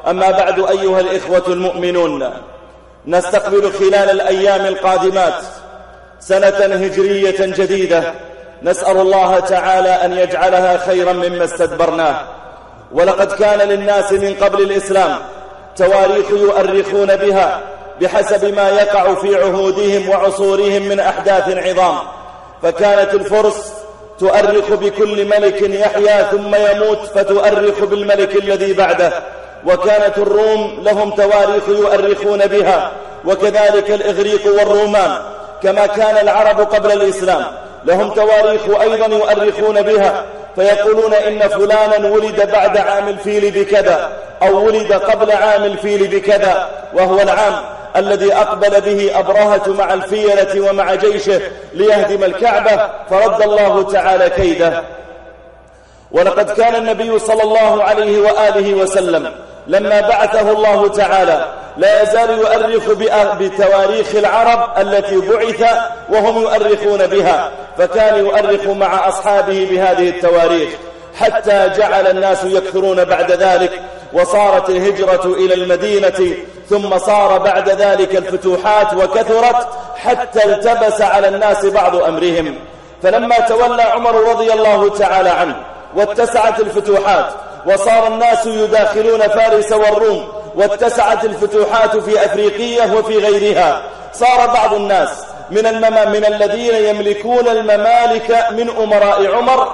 أما بعد أيها الإخوة المؤمنون، نستقبل خلال الأيام القادمات سنة هجرية جديدة، نسأل الله تعالى أن يجعلها خيرا مما استدبرناه. ولقد كان للناس من قبل الإسلام تواريخ يؤرخون بها بحسب ما يقع في عهودهم وعصورهم من أحداث عظام. فكانت الفرس تؤرخ بكل ملك يحيا ثم يموت فتؤرخ بالملك الذي بعده، وكانت الروم لهم تواريخ يؤرخون بها، وكذلك الإغريق والرومان. كما كان العرب قبل الإسلام لهم تواريخ أيضا يؤرخون بها، فيقولون إن فلانا ولد بعد عام الفيل بكذا، أو ولد قبل عام الفيل بكذا، وهو العام الذي أقبل به أبرهة مع الفيلة ومع جيشه ليهدم الكعبة فرد الله تعالى كيده. ولقد كان النبي صلى الله عليه وآله وسلم لما بعثه الله تعالى لا يزال يؤرخ بتواريخ العرب التي بعث وهم يؤرخون بها، فكان يؤرخ مع أصحابه بهذه التواريخ حتى جعل الناس يكثرون بعد ذلك، وصارت الهجرة إلى المدينة، ثم صار بعد ذلك الفتوحات وكثرت حتى التبس على الناس بعض أمرهم. فلما تولى عمر رضي الله تعالى عنه واتسعت الفتوحات وصار الناس يداخلون فارس والروم، واتسعت الفتوحات في أفريقية وفي غيرها، صار بعض الناس من الذين يملكون الممالك من أمراء عمر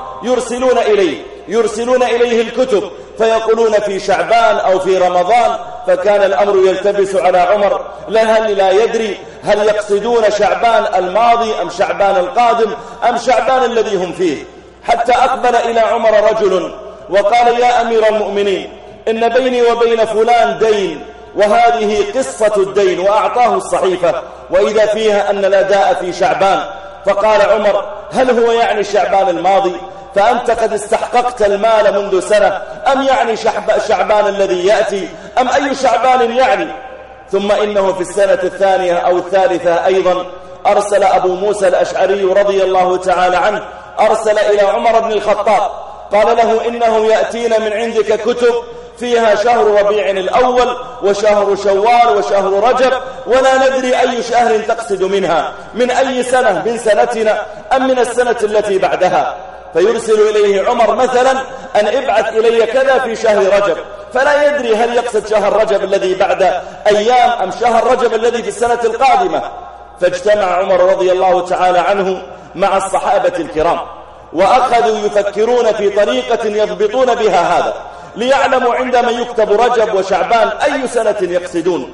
يرسلون إليه الكتب، فيقولون في شعبان أو في رمضان، فكان الأمر يلتبس على عمر لا يدري هل يقصدون شعبان الماضي أم شعبان القادم أم شعبان الذي هم فيه. حتى أقبل إلى عمر رجل وقال: يا أمير المؤمنين، إن بيني وبين فلان دين، وهذه قصة الدين، وأعطاه الصحيفة وإذا فيها أن لا داء في شعبان. فقال عمر: هل هو يعني شعبان الماضي؟ فأنت قد استحققت المال منذ سنة، أم يعني شعبان الذي يأتي، أم أي شعبان يعني؟ ثم إنه في السنة الثانية أو الثالثة أيضا أرسل أبو موسى الأشعري رضي الله تعالى عنه، أرسل إلى عمر بن الخطاب قال له: إنه يأتينا من عندك كتب فيها شهر ربيع الأول وشهر شوال وشهر رجب، ولا ندري أي شهر تقصد منها، من أي سنة، من سنتنا أم من السنة التي بعدها؟ فيرسل إليه عمر مثلا أن ابعث إلي كذا في شهر رجب، فلا يدري هل يقصد شهر رجب الذي بعد أيام أم شهر رجب الذي في السنة القادمة. فاجتمع عمر رضي الله تعالى عنه مع الصحابة الكرام، وأخذوا يفكرون في طريقة يضبطون بها هذا، ليعلموا عندما يكتب رجب وشعبان أي سنة يقصدون.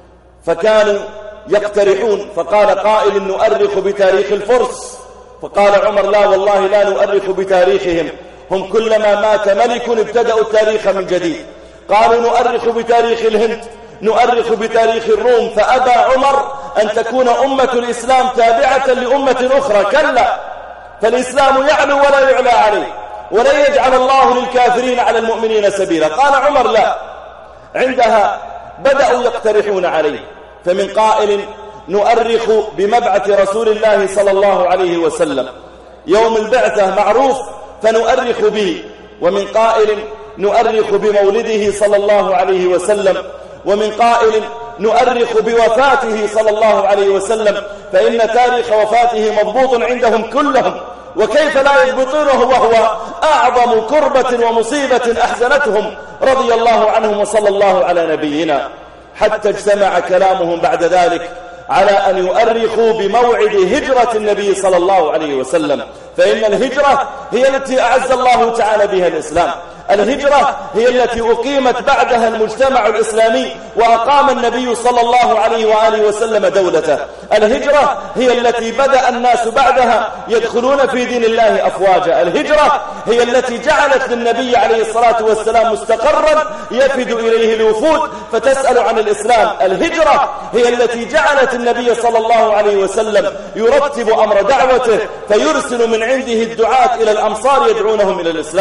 فكانوا يقترحون، فقال قائل: نؤرخ بتاريخ الفرس. فقال عمر: لا والله، لا نؤرخ بتاريخهم، هم كلما مات ملك ابتدأوا التاريخ من جديد. قالوا: نؤرخ بتاريخ الهند، نؤرخ بتاريخ الروم. فأبى عمر أن تكون أمة الإسلام تابعة لأمة أخرى، كلا، فالإسلام يعلو ولا يعلى عليه، ولا يجعل الله للكافرين على المؤمنين سبيلا. قال عمر: لا. عندها بدأوا يقترحون عليه، فمن قائل: نؤرخ بمبعث رسول الله صلى الله عليه وسلم، يوم البعثة معروف فنؤرخ به. ومن قائل: نؤرخ بمولده صلى الله عليه وسلم. ومن قائل: نؤرخ بوفاته صلى الله عليه وسلم، فإن تاريخ وفاته مضبوط عندهم كلهم، وكيف لا يضبطونه وهو أعظم كربة ومصيبة أحزنتهم رضي الله عنهم وصلى الله على نبينا. حتى اجتمع كلامهم بعد ذلك على أن يؤرخوا بموعد هجرة النبي صلى الله عليه وسلم، فإن الهجرة هي التي أعز الله تعالى بها الإسلام، الهجرة هي التي أقيمت بعدها المجتمع الإسلامي، وأقام النبي صلى الله عليه وآله وسلم دولته. الهجرة هي التي بدأ الناس بعدها يدخلون في دين الله أفواجا. الهجرة هي التي جعلت للنبي عليه الصلاة والسلام مستقرا يفد إليه الوفود فتسأل عن الإسلام. الهجرة هي التي جعلت النبي صلى الله عليه وسلم يرتب أمر دعوته، فيرسل من عنده الدعاة إلى الأمصار يدعونهم إلى الإسلام.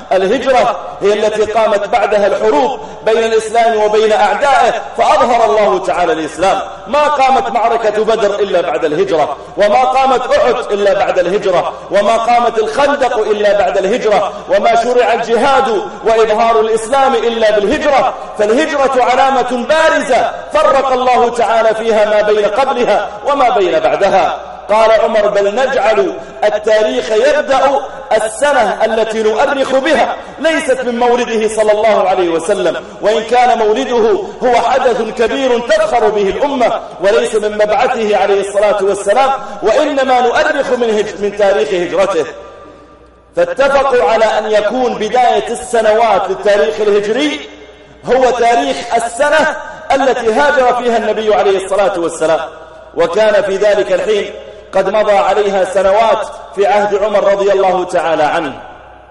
الهجرة هي التي قامت بعدها الحروب بين الإسلام وبين أعدائه، فأظهر الله تعالى الإسلام. ما قامت معركة بدر إلا بعد الهجرة، وما قامت أحد إلا بعد الهجرة، وما قامت الخندق إلا بعد الهجرة، وما شرع الجهاد وإظهار الإسلام إلا بالهجرة. فالهجرة علامة بارزة فرق الله تعالى فيها ما بين قبلها وما بين بعدها. قال عمر: بل نجعل التاريخ يبدأ السنة التي نؤرخ بها ليست من مولده صلى الله عليه وسلم، وإن كان مولده هو حدث كبير تفخر به الأمة، وليس من مبعثه عليه الصلاة والسلام، وإنما نؤرخ من تاريخ هجرته. فاتفقوا على أن يكون بداية السنوات للتاريخ الهجري هو تاريخ السنة التي هاجر فيها النبي عليه الصلاة والسلام، وكان في ذلك الحين قد مضى عليها سنوات في عهد عمر رضي الله تعالى عنه،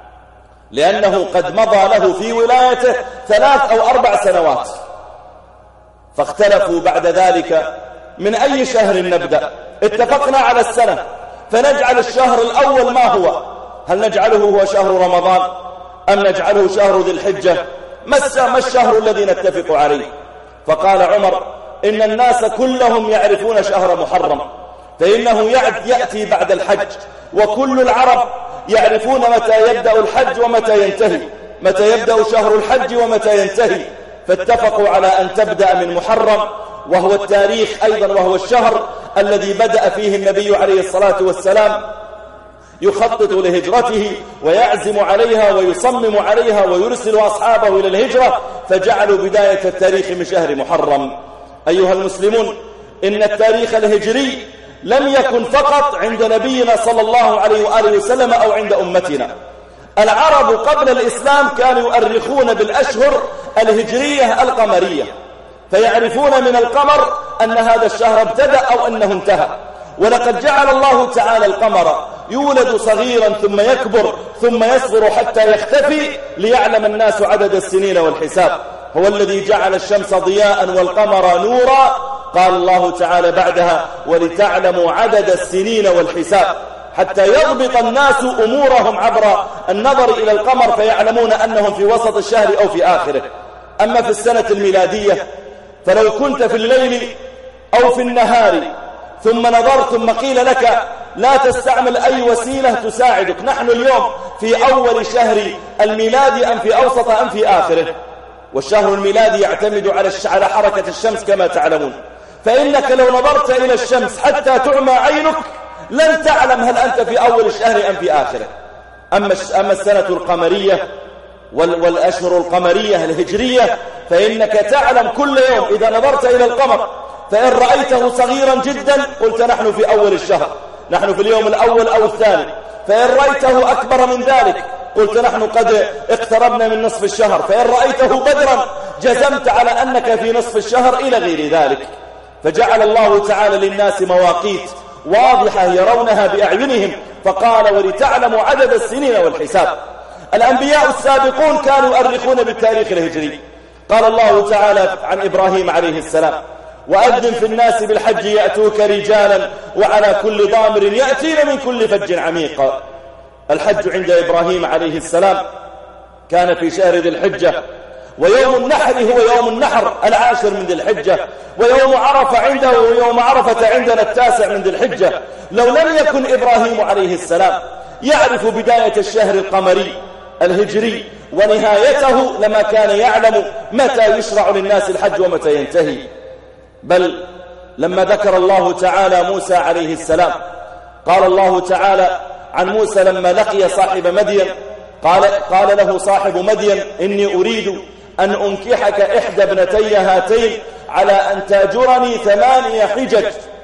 لأنه قد مضى له في ولايته 3 أو 4 سنوات. فاختلفوا بعد ذلك من أي شهر نبدأ. اتفقنا على السنة، فنجعل الشهر الأول ما هو؟ هل نجعله هو شهر رمضان أم نجعله شهر ذي الحجة؟ ما الشهر الذي نتفق عليه؟ فقال عمر: إن الناس كلهم يعرفون شهر محرم، فإنه يأتي بعد الحج، وكل العرب يعرفون متى يبدأ الحج ومتى ينتهي، متى يبدأ شهر الحج ومتى ينتهي. فاتفقوا على أن تبدأ من محرم، وهو التاريخ أيضا، وهو الشهر الذي بدأ فيه النبي عليه الصلاة والسلام يخطط لهجرته ويعزم عليها ويصمم عليها ويرسل أصحابه إلى الهجرة، فجعلوا بداية التاريخ من شهر محرم. أيها المسلمون، إن التاريخ الهجري لم يكن فقط عند نبينا صلى الله عليه وآله وسلم أو عند أمتنا. العرب قبل الإسلام كانوا يؤرخون بالأشهر الهجرية القمرية، فيعرفون من القمر أن هذا الشهر ابتدأ أو أنه انتهى. ولقد جعل الله تعالى القمر يولد صغيرا ثم يكبر ثم يصغر حتى يختفي ليعلم الناس عدد السنين والحساب. هو الذي جعل الشمس ضياء والقمر نورا. قال الله تعالى بعدها: ولتعلموا عدد السنين والحساب، حتى يضبط الناس أمورهم عبر النظر إلى القمر فيعلمون أنهم في وسط الشهر أو في آخره. أما في السنة الميلادية فلو كنت في الليل أو في النهار ثم نظرت ثم قيل لك لا تستعمل أي وسيلة تساعدك، نحن اليوم في أول شهر الميلاد أم في أوسط أم في آخره، والشهر الميلادي يعتمد على حركة الشمس كما تعلمون، فإنك لو نظرت إلى الشمس حتى تعمى عينك لن تعلم هل أنت في أول الشهر أم في آخره. أما السنة القمرية والأشهر القمرية الهجرية فإنك تعلم كل يوم إذا نظرت إلى القمر، فإن رأيته صغيرا جدا قلت نحن في أول الشهر، نحن في اليوم الأول أو الثاني، فإن رأيته أكبر من ذلك قلت نحن قد اقتربنا من نصف الشهر، فإن رأيته بدرا جزمت على أنك في نصف الشهر إلى غير ذلك. فجعل الله تعالى للناس مواقيت واضحة يرونها بأعينهم، فقال: ولتعلموا عدد السنين والحساب. الأنبياء السابقون كانوا يؤرخون بالتاريخ الهجري. قال الله تعالى عن إبراهيم عليه السلام: وأذن في الناس بالحج يأتوك رجالا وعلى كل ضامر يأتين من كل فج عميق. الحج عند إبراهيم عليه السلام كان في شهر ذي الحجة، ويوم النحر هو يوم النحر 10 من ذي الحجة، ويوم عرفة عنده ويوم عرفة عندنا 9 من ذي الحجة. لو لم يكن إبراهيم عليه السلام يعرف بداية الشهر القمري الهجري ونهايته لما كان يعلم متى يشرع للناس الحج ومتى ينتهي. بل لما ذكر الله تعالى موسى عليه السلام قال الله تعالى عن موسى لما لقي صاحب مدين قال له صاحب مدين: إني أريد أن أنكحك إحدى ابنتي هاتين على أن تأجرني 8 حجج.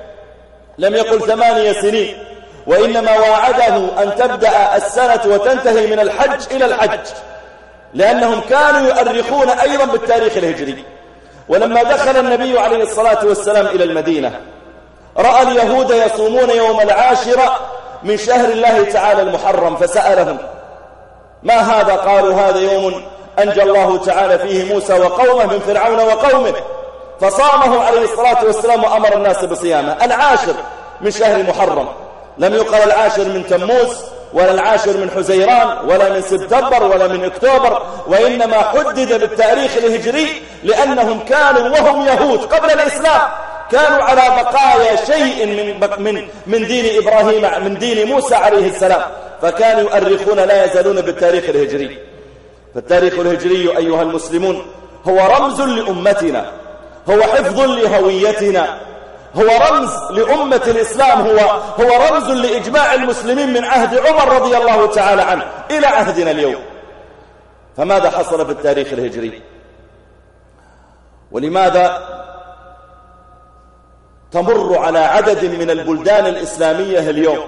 لم يقل 8 سنين، وإنما واعده أن تبدأ السنة وتنتهي من الحج إلى الحج، لأنهم كانوا يؤرخون أيضا بالتاريخ الهجري. ولما دخل النبي عليه الصلاة والسلام إلى المدينة رأى اليهود يصومون يوم 10 من شهر الله تعالى المحرم، فسألهم: ما هذا؟ قالوا: هذا يوم أنجى الله تعالى فيه موسى وقومه من فرعون وقومه، فصامه عليه الصلاة والسلام وأمر الناس بصيامه. 10 من شهر محرم، لم يقل 10 من تموز ولا 10 من حزيران ولا من سبتمبر ولا من أكتوبر، وإنما حدد بالتاريخ الهجري لأنهم كانوا وهم يهود قبل الإسلام كانوا على بقايا شيء من دين إبراهيم، من دين موسى عليه السلام، فكانوا يؤرخون لا يزالون بالتاريخ الهجري. فالتاريخ الهجري أيها المسلمون هو رمز لأمتنا، هو حفظ لهويتنا، هو رمز لأمة الإسلام، هو رمز لإجماع المسلمين من عهد عمر رضي الله تعالى عنه إلى عهدنا اليوم. فماذا حصل في التاريخ الهجري؟ ولماذا تمر على عدد من البلدان الإسلامية اليوم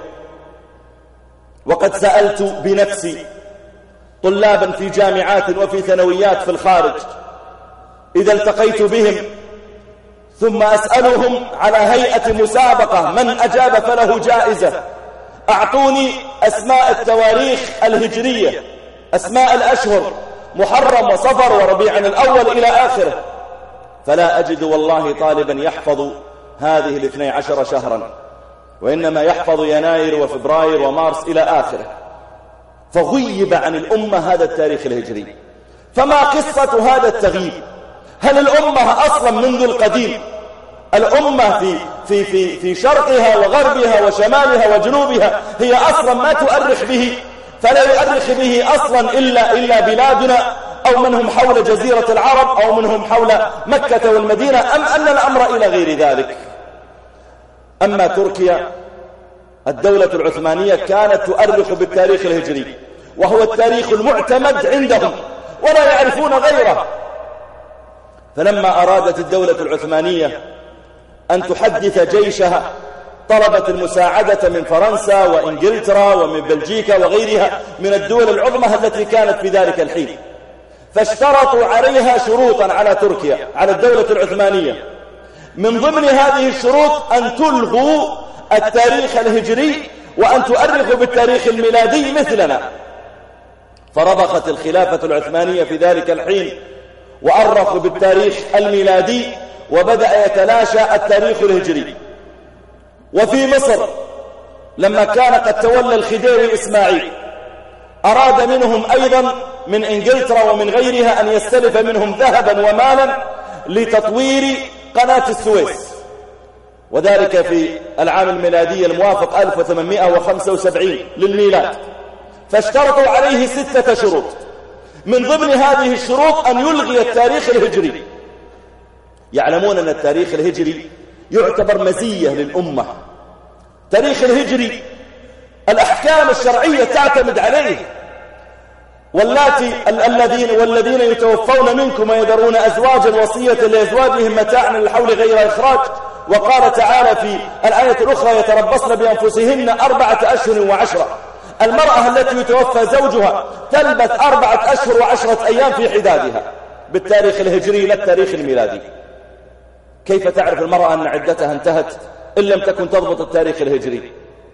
وقد سألت بنفسي طلابا في جامعات وفي ثانويات في الخارج إذا التقيت بهم ثم أسألهم على هيئة مسابقة من أجاب فله جائزة، أعطوني أسماء التواريخ الهجرية، أسماء الأشهر محرم وصفر وربيع الأول إلى آخره، فلا أجد والله طالبا يحفظ هذه 12 شهرا، وإنما يحفظ يناير وفبراير ومارس إلى آخره. فغيب عن الأمة هذا التاريخ الهجري. فما قصة هذا التغييب؟ هل الأمة أصلا منذ القديم الأمة في شرقها وغربها وشمالها وجنوبها هي أصلا ما تؤرخ به، فلا يؤرخ به أصلا إلا بلادنا أو منهم حول جزيرة العرب أو منهم حول مكة والمدينة، أم أن الأمر إلى غير ذلك؟ أما تركيا الدولة العثمانية كانت تؤرخ بالتاريخ الهجري، وهو التاريخ المعتمد عندهم ولا يعرفون غيره. فلما أرادت الدولة العثمانية أن تحدث جيشها طلبت المساعدة من فرنسا وإنجلترا ومن بلجيكا وغيرها من الدول العظمى التي كانت في ذلك الحين، فاشترطوا عليها شروطا على تركيا، على الدولة العثمانية. من ضمن هذه الشروط أن تلغوا التاريخ الهجري وأن تؤرخوا بالتاريخ الميلادي مثلنا. فرضخت الخلافة العثمانية في ذلك الحين وأرخوا بالتاريخ الميلادي، وبدأ يتلاشى التاريخ الهجري. وفي مصر لما كان قد تولى الخديوي إسماعيل أراد منهم أيضا من إنجلترا ومن غيرها أن يستلف منهم ذهبا ومالا لتطوير قناة السويس، وذلك في العام الميلادي الموافق 1875 للميلاد. فاشترطوا عليه 6 شروط، من ضمن هذه الشروط أن يلغي التاريخ الهجري. يعلمون أن التاريخ الهجري يعتبر مزية للأمة. تاريخ الهجري الأحكام الشرعية تعتمد عليه، والذين يتوفون منكم ويذرون أزواجا وصية لأزواجهم متاعا للحول غير إخراج. وقال تعالى في الآية الأخرى يتربصن بأنفسهن 4 أشهر و10. المرأة التي يتوفى زوجها تلبث 4 أشهر و10 أيام في حدادها بالتاريخ الهجري لا التاريخ الميلادي. كيف تعرف المرأة أن عدتها انتهت إن لم تكن تضبط التاريخ الهجري؟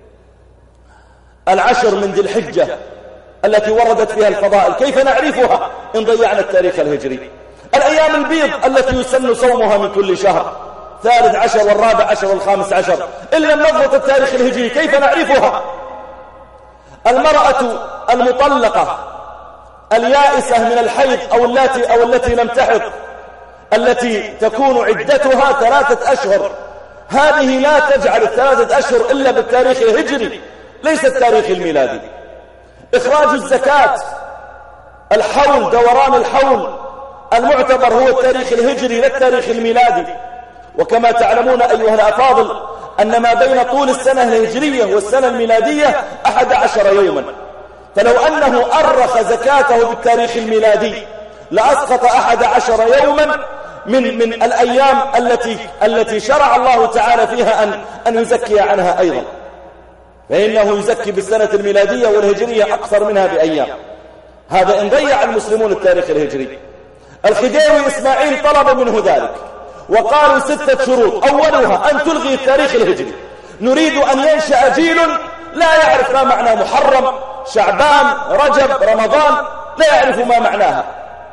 10 من ذي الحجة التي وردت فيها الفضائل كيف نعرفها إن ضيعنا التاريخ الهجري؟ الأيام البيض التي يسن صومها من كل شهر، 13 و14 و15، إن لم نضبط التاريخ الهجري كيف نعرفها؟ المرأة المطلقة اليائسة من الحيض أو التي لم تحض التي تكون عدتها 3 أشهر، هذه لا تجعل 3 أشهر إلا بالتاريخ الهجري ليس التاريخ الميلادي. إخراج الزكاة، الحول، دوران الحول، المعتبر هو التاريخ الهجري لا التاريخ الميلادي. وكما تعلمون أيها الأفاضل أن ما بين طول السنة الهجرية والسنة الميلادية 11 يوما، فلو أنه أرخ زكاته بالتاريخ الميلادي لأسقط 11 يوما من الأيام التي شرع الله تعالى فيها أن يزكي عنها أيضا، فإنه يزكي بالسنة الميلادية والهجرية أكثر منها بأيام. هذا إن ضيع المسلمون التاريخ الهجري. الخديوي إسماعيل طلب منه ذلك وقالوا 6 شروط، أولها أن تلغي التاريخ الهجري، نريد أن ينشأ جيل لا يعرف ما معنى محرم، شعبان، رجب، رمضان، لا يعرف ما معناها.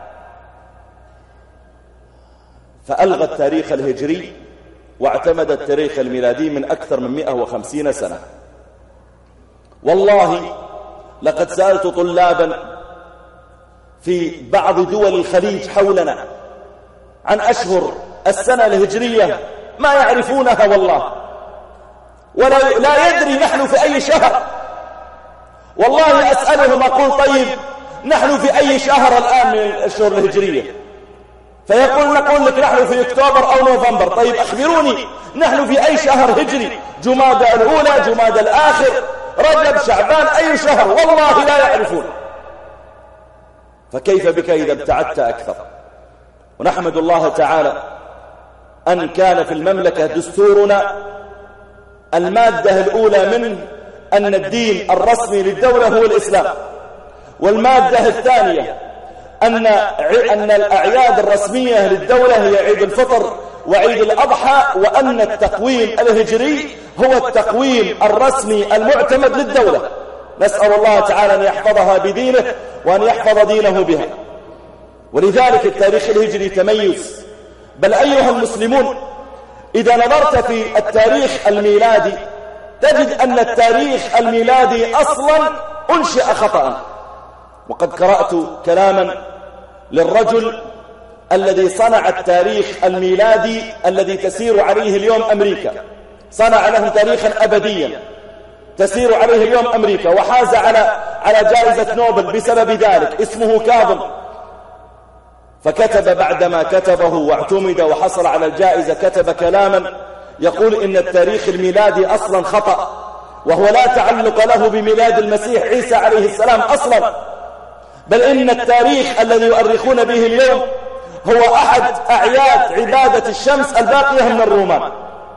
فألغى التاريخ الهجري واعتمد التاريخ الميلادي من أكثر من 150 سنة. والله لقد سألت طلابا في بعض دول الخليج حولنا عن أشهر السنة الهجرية ما يعرفونها والله، لا يدري نحن في أي شهر. والله أسألهم أقول طيب نحن في أي شهر الآن من الأشهر الهجرية؟ نقول لك نحن في أكتوبر أو نوفمبر. طيب أخبروني نحن في أي شهر هجري؟ جمادى الأولى، جمادى الآخر، رجب، شعبان، أي شهر؟ والله لا يعرفون. فكيف بك إذا ابتعدت أكثر؟ ونحمد الله تعالى أن كان في المملكة دستورنا المادة الأولى منه أن الدين الرسمي للدولة هو الإسلام، والمادة الثانية أن الأعياد الرسمية للدولة هي عيد الفطر وعيد الأضحى، وأن التقويم الهجري هو التقويم الرسمي المعتمد للدولة. نسأل الله تعالى أن يحفظها بدينه وأن يحفظ دينه بها. ولذلك التاريخ الهجري تميز. بل أيها المسلمون، إذا نظرت في التاريخ الميلادي تجد أن التاريخ الميلادي أصلا أنشئ خطأ. وقد قرأت كلاما للرجل الذي صنع التاريخ الميلادي الذي تسير عليه اليوم أمريكا، صنع له تاريخا أبديا تسير عليه اليوم أمريكا، وحاز على جائزة نوبل بسبب ذلك. اسمه كاظم. فكتب بعدما كتبه واعتمد وحصل على الجائزة كتب كلاما يقول إن التاريخ الميلادي أصلا خطأ، وهو لا تعلق له بميلاد المسيح عيسى عليه السلام أصلا، بل إن التاريخ الذي يؤرخون به اليوم هو أحد أعياد عبادة الشمس الباقية من الرومان.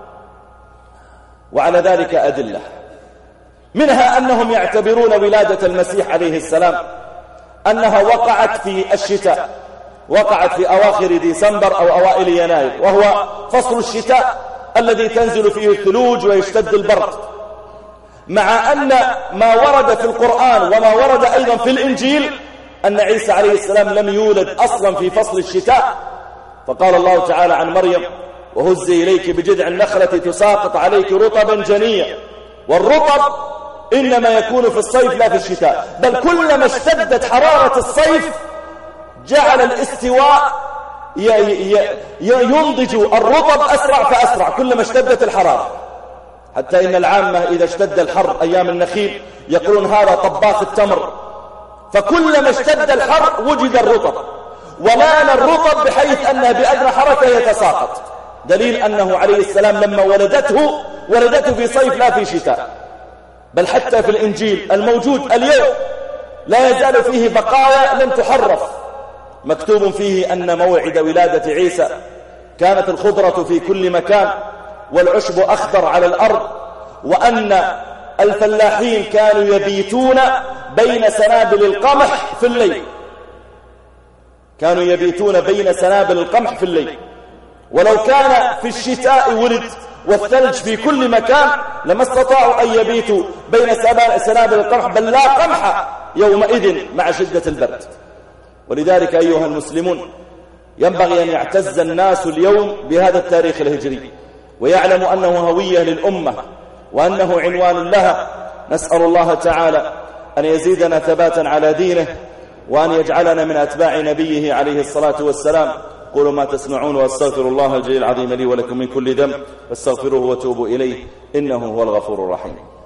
وعلى ذلك أدلة، منها أنهم يعتبرون ولادة المسيح عليه السلام أنها وقعت في الشتاء، وقعت في أواخر ديسمبر أو أوائل يناير، وهو فصل الشتاء الذي تنزل فيه الثلوج ويشتد البرد، مع أن ما ورد في القرآن وما ورد أيضا في الإنجيل أن عيسى عليه السلام لم يولد أصلا في فصل الشتاء. فقال الله تعالى عن مريم: وهزي إليك بجذع النخلة تساقط عليك رطبا جنيا. والرطب إنما يكون في الصيف لا في الشتاء، بل كلما اشتدت حرارة الصيف جعل الاستواء ينضج الرطب أسرع فأسرع كلما اشتدت الحرارة، حتى إن العامة إذا اشتد الحر أيام النخيل يقولون هذا طباخ التمر، فكلما اشتد الحر وجد الرطب ولان الرطب بحيث أنه بأدنى حركة يتساقط، دليل أنه عليه السلام لما ولدته في صيف لا في شتاء. بل حتى في الإنجيل الموجود اليوم لا يزال فيه بقايا لم تحرف، مكتوب فيه أن موعد ولادة عيسى كانت الخضرة في كل مكان والعشب أخضر على الأرض، وأن الفلاحين كانوا يبيتون بين سنابل القمح في الليل، كانوا يبيتون بين سنابل القمح في الليل. ولو كان في الشتاء ولد والثلج في كل مكان لما استطاعوا أن يبيتوا بين سنابل القمح، بل لا قمح يومئذ مع شدة البرد. ولذلك أيها المسلمون ينبغي أن يعتز الناس اليوم بهذا التاريخ الهجري ويعلموا أنه هوية للأمة وأنه عنوان لها. نسأل الله تعالى أن يزيدنا ثباتا على دينه وأن يجعلنا من أتباع نبيه عليه الصلاة والسلام. قولوا ما تسمعون واستغفر الله الجليل العظيم لي ولكم من كل ذنب فاستغفروه وتوبوا إليه إنه هو الغفور الرحيم.